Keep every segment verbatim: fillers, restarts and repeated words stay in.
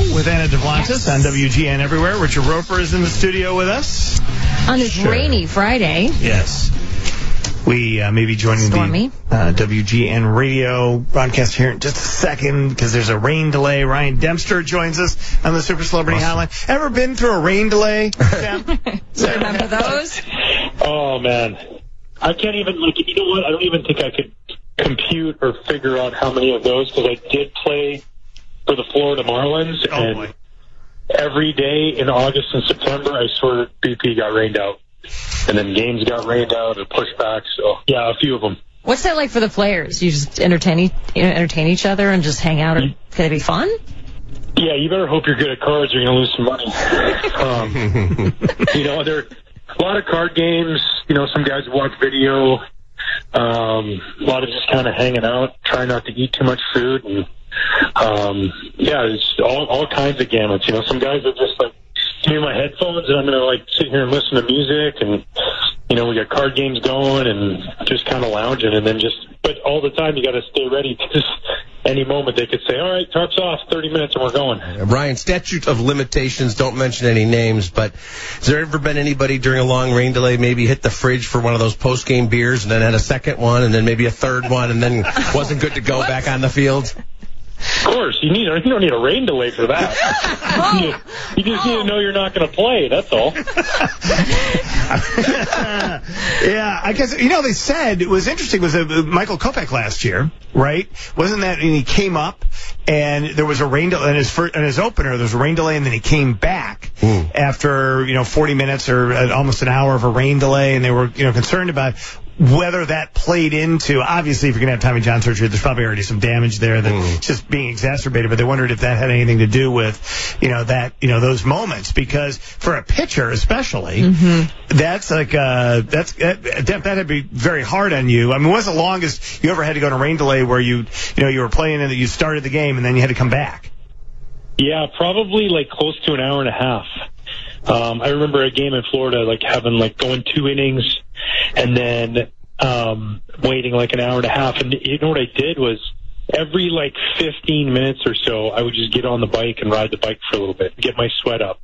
with Anna Duplantis on W G N Everywhere. Richard Roper is in the studio with us. On this sure. rainy Friday. Yes. We uh, may be joining Stormy. the uh, W G N radio broadcast here in just a second because there's a rain delay. Ryan Dempster joins us on the Super Celebrity awesome. Hotline. Ever been through a rain delay, Sam? Do you remember those? Oh, man. I can't even, like, you know what? I don't even think I could compute or figure out how many of those because I did play for the Florida Marlins. Oh, and boy. Every day in August and September, I swear B P got rained out. And then games got rained out or pushed back. So, yeah, a few of them. What's that like for the players? You just entertain, e- entertain each other and just hang out? Or, can it be fun? Yeah, you better hope you're good at cards or you're going to lose some money. um, you know, there are a lot of card games. You know, some guys watch video. Um, a lot of just kind of hanging out, trying not to eat too much food. And, um, yeah, it's all, all kinds of gamuts. You know, some guys are just like, give me my headphones and I'm going to like sit here and listen to music and, you know, we got card games going and just kind of lounging and then just, but all the time you got to stay ready because any moment they could say, all right, tarps off, thirty minutes and we're going. Brian, statute of limitations, don't mention any names, but has there ever been anybody during a long rain delay maybe hit the fridge for one of those post-game beers and then had a second one and then maybe a third one and then wasn't good to go back on the field? Of course, you need. You don't need a rain delay for that. oh. you, you just need to know you're not going to play. That's all. Yeah, I guess you know they said it was interesting. Was uh, Michael Kopech last year, right? Wasn't that? And he came up, and there was a rain delay in his first, in his opener. There was a rain delay, and then he came back mm. after you know forty minutes or uh, almost an hour of a rain delay, and they were you know concerned about whether that played into, obviously, if you're going to have Tommy John surgery, there's probably already some damage there that's mm. just being exacerbated, but they wondered if that had anything to do with, you know, that, you know, those moments, because for a pitcher especially, mm-hmm. that's like, uh, that's, that, that'd be very hard on you. I mean, what's the longest you ever had to go on a rain delay where you, you know, you were playing and you started the game and then you had to come back? Yeah, probably like close to an hour and a half. Um, I remember a game in Florida, like having like going two innings and then um, waiting like an hour and a half. And you know what I did was every like fifteen minutes or so, I would just get on the bike and ride the bike for a little bit, get my sweat up.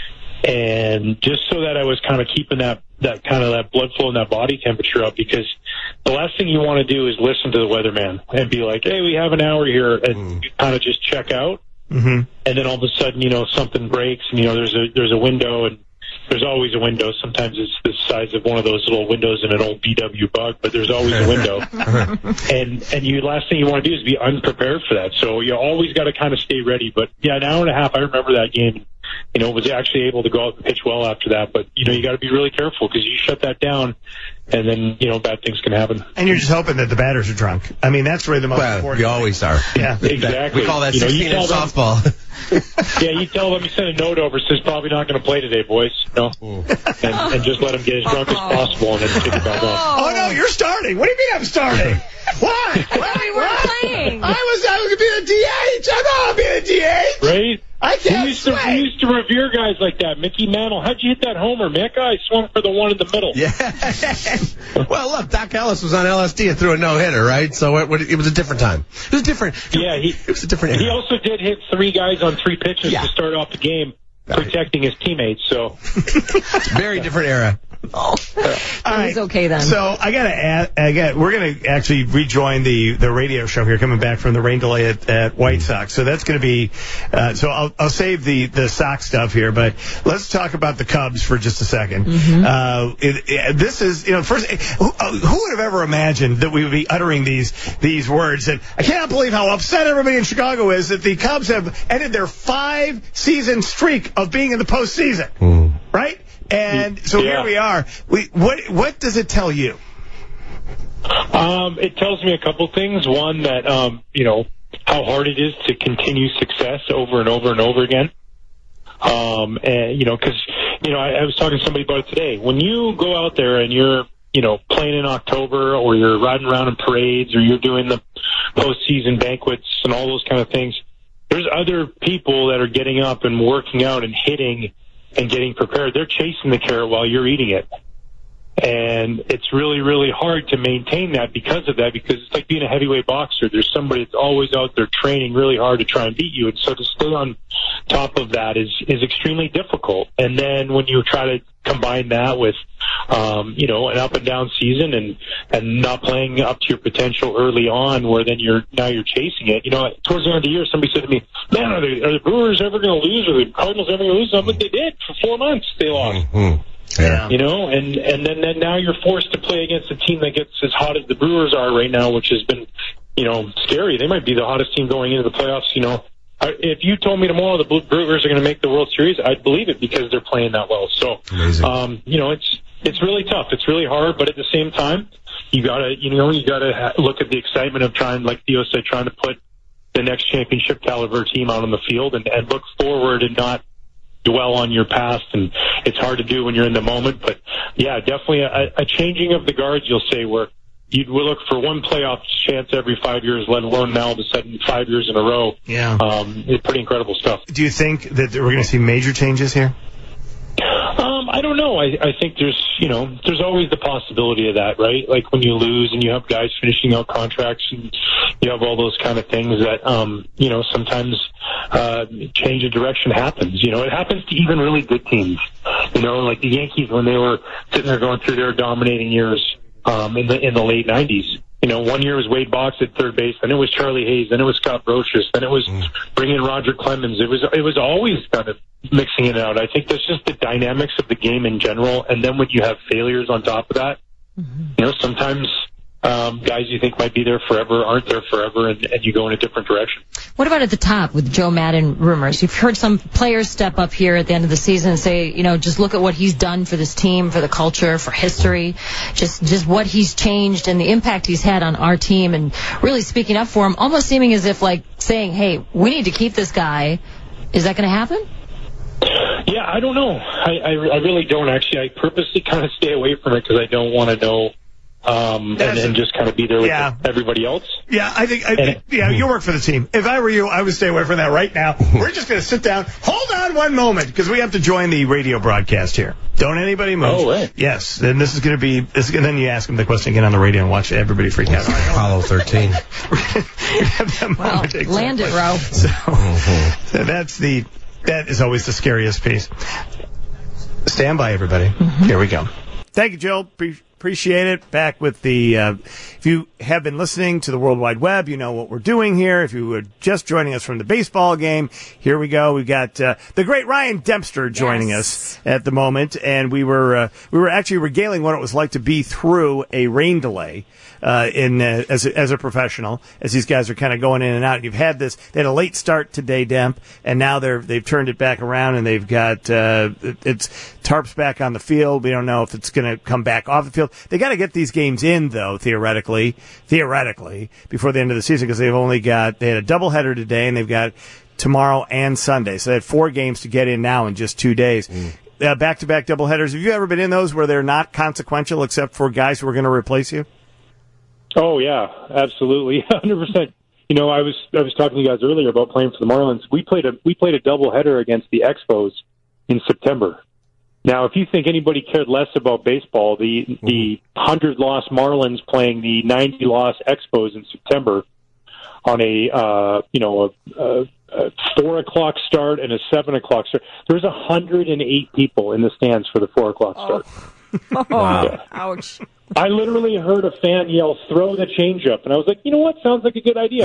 And just so that I was kind of keeping that, that kind of that blood flow and that body temperature up, because the last thing you want to do is listen to the weatherman and be like, hey, we have an hour here, and mm. you kind of just check out. Mm-hmm. And then all of a sudden, you know, something breaks, and you know, there's a there's a window, and there's always a window. Sometimes it's the size of one of those little windows in an old B W Bug, but there's always a window. and and you last thing you want to do is be unprepared for that. So you always got to kind of stay ready. But yeah, an hour and a half. I remember that game. You know, was actually able to go out and pitch well after that. But you know, you got to be really careful because you shut that down, and then you know, bad things can happen. And you're just hoping that the batters are drunk. I mean, that's really the most well, important. We always are. Yeah, exactly. We call that you know, sixteen-inch softball. Yeah, you tell them, you send a note over, says probably not going to play today, boys. You know, and, and just let them get as drunk as possible, and then take it back off. Oh no, you're starting. What do you mean I'm starting? Why? Well, we were playing. I was I was going to be the D H. I know I'll be the D H. Right? I can't we used, to, we used to revere guys like that. Mickey Mantle. How'd you hit that homer, Mick? I swung for the one in the middle. Yeah. Well, look, Doc Ellis was on L S D and threw a no-hitter, right? So it, it was a different time. It was different. Yeah, he, it was a different era. He also did hit three guys on three pitches yeah. to start off the game, protecting his teammates. So very different era. Oh, right. He's okay then. So I gotta add, I got, we're gonna actually rejoin the, the radio show here, coming back from the rain delay at, at White Sox. So that's gonna be, uh, so I'll, I'll save the, the Sox stuff here, but let's talk about the Cubs for just a second. Mm-hmm. Uh, it, it, this is, you know, first, who, who would have ever imagined that we would be uttering these, these words? And I cannot believe how upset everybody in Chicago is that the Cubs have ended their five season streak of being in the postseason. Mm. Right? And so yeah. here we are. We, what what does it tell you? Um, it tells me a couple things. One, that, um, you know, how hard it is to continue success over and over and over again. Um, and, you know, because, you know, I, I was talking to somebody about it today. When you go out there and you're, you know, playing in October, or you're riding around in parades, or you're doing the postseason banquets and all those kind of things, there's other people that are getting up and working out and hitting and getting prepared. They're chasing the carrot while you're eating it. And it's really, really hard to maintain that because of that, because it's like being a heavyweight boxer. There's somebody that's always out there training really hard to try and beat you. And so to stay on top of that is, is extremely difficult. And then when you try to combine that with, um, you know, an up and down season and, and not playing up to your potential early on, where then you're, now you're chasing it. You know, towards the end of the year, somebody said to me, man, are, they, are the Brewers ever going to lose? Are the Cardinals ever going to lose? I'm like, they did for four months. They lost. Mm-hmm. Yeah. You know, and, and then, then now you're forced to play against a team that gets as hot as the Brewers are right now, which has been, you know, scary. They might be the hottest team going into the playoffs. You know, if you told me tomorrow the Brewers are going to make the World Series, I'd believe it because they're playing that well. So, um, you know, it's, it's really tough. It's really hard, but at the same time, you gotta, you know, you gotta ha- look at the excitement of trying, like Theo said, trying to put the next championship caliber team out on the field and, and look forward and not dwell on your past. And it's hard to do when you're in the moment, but yeah, definitely a, a changing of the guards, you'll say, where you'd look for one playoff chance every five years, let alone now all of a sudden five years in a row. Yeah. Um, it's pretty incredible stuff. Do you think that we're going to see major changes here? Um, I don't know. I, I think there's, you know, there's always the possibility of that, right? Like when you lose and you have guys finishing out contracts and you have all those kind of things that, um, you know, sometimes uh, change of direction happens. You know, it happens to even really good teams. You know, like the Yankees when they were sitting there going through their dominating years um, in the in the late nineties. You know, one year was Wade Boggs at third base, then it was Charlie Hayes, then it was Scott Brocious, then it was mm. bringing in Roger Clemens. It was it was always kind of mixing it out. I think that's just the dynamics of the game in general. And then when you have failures on top of that, mm-hmm. you know, sometimes um, guys you think might be there forever aren't there forever, and, and you go in a different direction. What about at the top with Joe Madden rumors? You've heard some players step up here at the end of the season and say, you know, just look at what he's done for this team, for the culture, for history, just just what he's changed and the impact he's had on our team, and really speaking up for him, almost seeming as if like saying, hey, we need to keep this guy. Is that going to happen? Yeah, I don't know. I, I, I really don't, actually. I purposely kind of stay away from it because I don't want to know um, and, and just kind of be there with yeah. everybody else. Yeah, I think, I think yeah, you work for the team. If I were you, I would stay away from that right now. We're just going to sit down. Hold on one moment, because we have to join the radio broadcast here. Don't anybody move. Oh, right. Yes, then this is going to be, this is, and then you ask them the question again on the radio and watch everybody freak out. Apollo thirteen. have that well, moment land it, Ro. So, mm-hmm. so that's the, that is always the scariest piece. Stand by, everybody. Mm-hmm. Here we go. Thank you, Jill. Pre- appreciate it. Back with the, uh, if you have been listening to the World Wide Web, you know what we're doing here. If you were just joining us from the baseball game, here we go. We've got uh, the great Ryan Dempster joining yes. us at the moment, and we were uh, we were actually regaling what it was like to be through a rain delay uh, in uh, as a, as a professional, as these guys are kind of going in and out. You've had this; they had a late start today, Demp, and now they're they've turned it back around, and they've got uh, it's tarps back on the field. We don't know if it's going to come back off the field. They got to get these games in, though, theoretically, theoretically, before the end of the season, because they've only got, they had a doubleheader today, and they've got tomorrow and Sunday. So they had four games to get in now in just two days. Mm. Uh, back-to-back doubleheaders. Have you ever been in those where they're not consequential except for guys who are going to replace you? Oh, yeah, absolutely. one hundred percent. You know, I was I was talking to you guys earlier about playing for the Marlins. We played a we played a doubleheader against the Expos in September. Now, if you think anybody cared less about baseball, the the one hundred loss Marlins playing the ninety loss Expos in September on a uh, you know a, a, a four o'clock start and a seven o'clock start. There was one hundred eight people in the stands for the four o'clock start. Oh, wow. Yeah. Ouch! I literally heard a fan yell, "Throw the changeup," and I was like, you know what? Sounds like a good idea.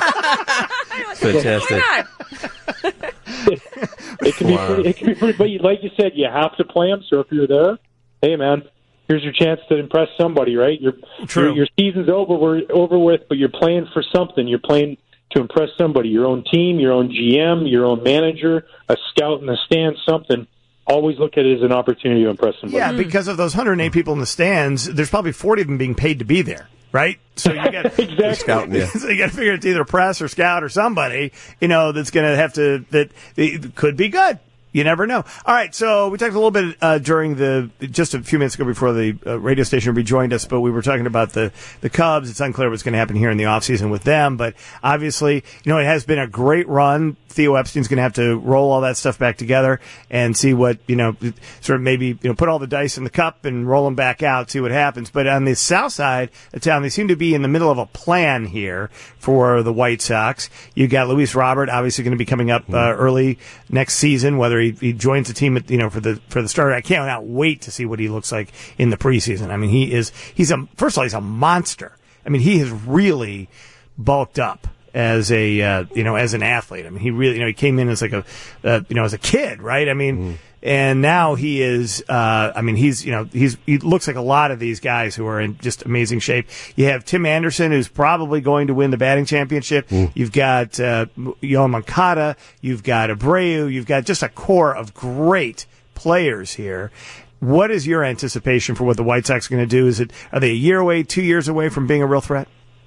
Fantastic. it, it can wow. be pretty, it can be pretty, but like you said, you have to play them. So if you're there, hey man, here's your chance to impress somebody, right? Your your, your season's over, we're over with, but you're playing for something. You're playing to impress somebody, your own team, your own G M, your own manager, a scout in the stands, something. Always look at it as an opportunity to impress somebody. Yeah, because of those one hundred eight people in the stands, there's probably forty of them being paid to be there. Right? So you got exactly. Scouting, yeah. So you got to figure it's either press or scout or somebody, you know, that's going to have to, that it could be good. You never know. All right, so we talked a little bit uh, during the just a few minutes ago before the uh, radio station rejoined us, but we were talking about the the Cubs. It's unclear what's going to happen here in the offseason with them, but obviously, you know, it has been a great run. Theo Epstein's going to have to roll all that stuff back together and see what, you know, sort of maybe, you know, put all the dice in the cup and roll them back out, see what happens. But on the south side of town, they seem to be in the middle of a plan here for the White Sox. You've got Luis Robert, obviously going to be coming up uh, early next season, whether he, he joins the team, at, you know, for the for the start. I cannot wait to see what he looks like in the preseason. I mean, he is, he's a, first of all, he's a monster. I mean, he has really bulked up as a, uh, you know, as an athlete. I mean, he really, you know, he came in as like a, uh, you know, as a kid, right? I mean, mm. and now he is, uh, I mean, he's, you know, he's, he looks like a lot of these guys who are in just amazing shape. You have Tim Anderson, who's probably going to win the batting championship. Mm. You've got, uh, Yoan Moncada. You've got Abreu. You've got just a core of great players here. What is your anticipation for what the White Sox are going to do? Is it, are they a year away, two years away from being a real threat?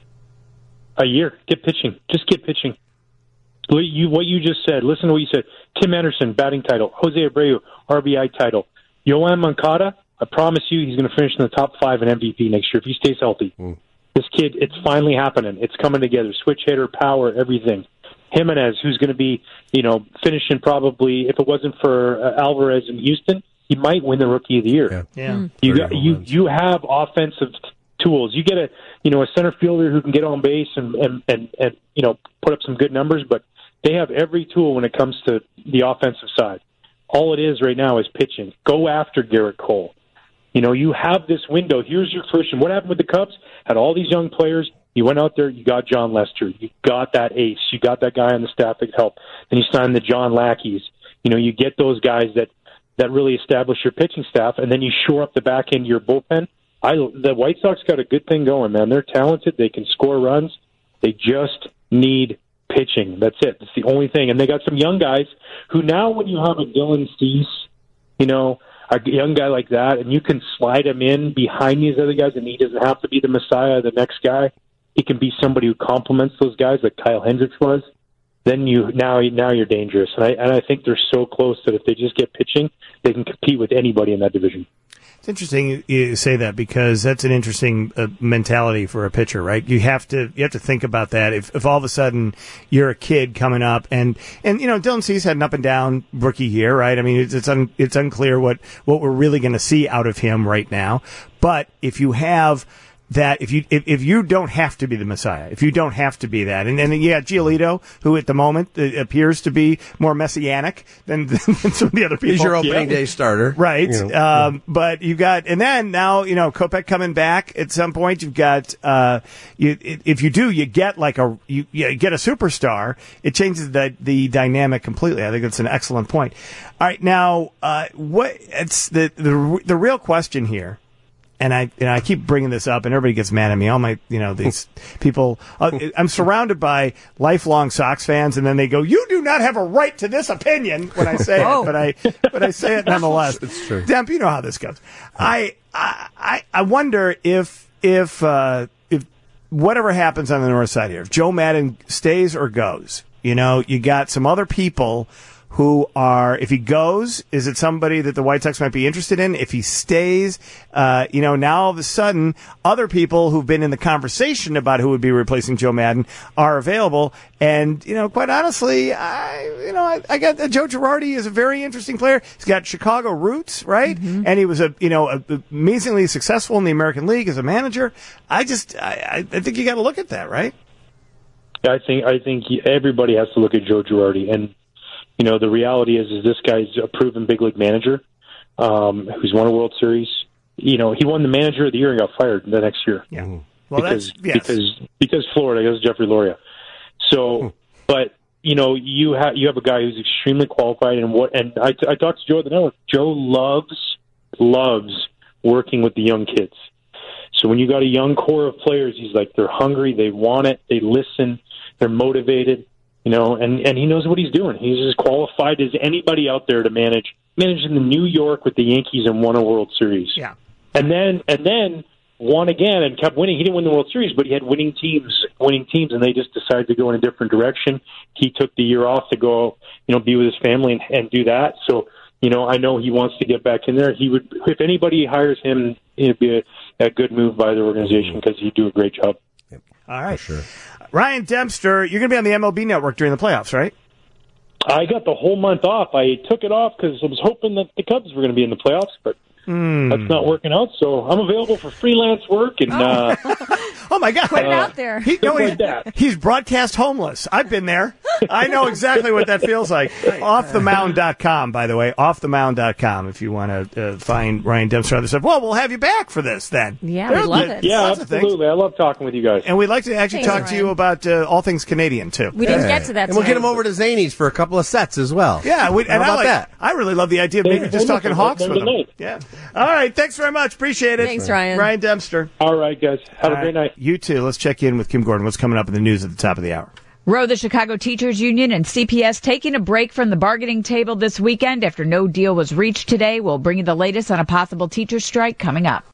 A year. Get pitching. Just get pitching. What you, what you just said. Listen to what you said. Tim Anderson, batting title. Jose Abreu, R B I title. Yoan Moncada, I promise you he's going to finish in the top five in M V P next year if he stays healthy. Mm. This kid, it's finally happening. It's coming together. Switch hitter, power, everything. Jimenez, who's going to be, you know, finishing probably, if it wasn't for uh, Alvarez in Houston, he might win the Rookie of the Year. Yeah. yeah. Mm. You, got, you, you have offensive tools. You get a, you know, a center fielder who can get on base and, and, and, and, you know, put up some good numbers, but they have every tool when it comes to the offensive side. All it is right now is pitching. Go after Garrett Cole. You know, you have this window. Here's your first. And what happened with the Cubs? Had all these young players. You went out there, you got John Lester. You got that ace. You got that guy on the staff that could help. Then you signed the John Lackeys. You know, you get those guys that, that really establish your pitching staff, and then you shore up the back end of your bullpen. I, the White Sox got a good thing going, man. They're talented. They can score runs. They just need pitching. That's it. That's the only thing. And they got some young guys who now when you have a Dylan Cease, you know, a young guy like that, and you can slide him in behind these other guys, and he doesn't have to be the Messiah, the next guy. He can be somebody who complements those guys like Kyle Hendricks was. Then you now now you're dangerous. And I, and I think they're so close that if they just get pitching, they can compete with anybody in that division. It's interesting you say that because that's an interesting uh, mentality for a pitcher, right? You have to you have to think about that. If if all of a sudden you're a kid coming up and and you know Dylan Cease had an up and down rookie year, right? I mean it's it's, un, it's unclear what what we're really going to see out of him right now. But if you have that if you if, if you don't have to be the Messiah, if you don't have to be that, and then you got Giolito, who at the moment uh, appears to be more messianic than, than some of the other people. He's your opening yeah. day starter, right? You know, um, yeah. But you've got, and then now you know Kopech coming back at some point. You've got uh, you if you do, you get like a you, you get a superstar. It changes the the dynamic completely. I think that's an excellent point. All right, now uh, what? It's the the the real question here. And I, you know, I keep bringing this up, and everybody gets mad at me. All my, you know, these people. Uh, I'm surrounded by lifelong Sox fans, and then they go, "You do not have a right to this opinion." When I say oh. it, but I, but I say it nonetheless. It's true. Demp, you know how this goes. I, I, I wonder if, if, uh, if whatever happens on the north side here, if Joe Maddon stays or goes, you know, you got some other people who are, if he goes, is it somebody that the White Sox might be interested in? If he stays, uh, you know, now all of a sudden, other people who've been in the conversation about who would be replacing Joe Maddon are available. And, you know, quite honestly, I, you know, I, I got uh, Joe Girardi is a very interesting player. He's got Chicago roots, right? Mm-hmm. And he was a, you know, a, amazingly successful in the American League as a manager. I just, I, I think you got to look at that, right? I think, I think everybody has to look at Joe Girardi. And, you know, the reality is, is this guy's a proven big league manager um, who's won a World Series. You know, he won the Manager of the Year and got fired the next year. Yeah. Well, because that's, yes. because because Florida, because Jeffrey Loria. So, but you know, you have you have a guy who's extremely qualified, and what? And I, I talked to Joe at the network. Joe loves loves working with the young kids. So when you got a young core of players, he's like they're hungry, they want it, they listen, they're motivated. You know, and, and he knows what he's doing. He's as qualified as anybody out there to manage manage in New York with the Yankees and won a World Series. Yeah. And then and then won again and kept winning. He didn't win the World Series, but he had winning teams, winning teams, and they just decided to go in a different direction. He took the year off to go, you know, be with his family and, and do that. So, you know, I know he wants to get back in there. He would, if anybody hires him, it'd be a, a good move by the organization because he'd do a great job. All right. For sure. Ryan Dempster, you're going to be on the M L B Network during the playoffs, right? I got the whole month off. I took it off because I was hoping that the Cubs were going to be in the playoffs, but mm. that's not working out. So I'm available for freelance work. And uh, oh, my God. Put it out there. He, no, like he's, that. he's broadcast homeless. I've been there. I know exactly what that feels like. off the mound dot com, by the way. off the mound dot com if you want to uh, find Ryan Dempster on the stuff. Well, we'll have you back for this then. Yeah, There- we love there- it. yeah, lots of things. absolutely. I love talking with you guys. And we'd like to actually Thanks, talk to you Ryan. about uh, all things Canadian, too. We didn't get to that And we'll get tonight. him over to Zany's for a couple of sets as well. Yeah, we, How and I about like that? I really love the idea of maybe Yeah, just talking wonderful. Hawks with him. Tonight. Yeah. All right. Thanks very much. Appreciate it. Thanks, Ryan. Ryan Dempster. All right, guys. Have All a great right. night. You too. Let's check in with Kim Gordon. What's coming up in the news at the top of the hour? Row the Chicago Teachers Union and C P S taking a break from the bargaining table this weekend after no deal was reached today. We'll bring you the latest on a possible teacher strike coming up.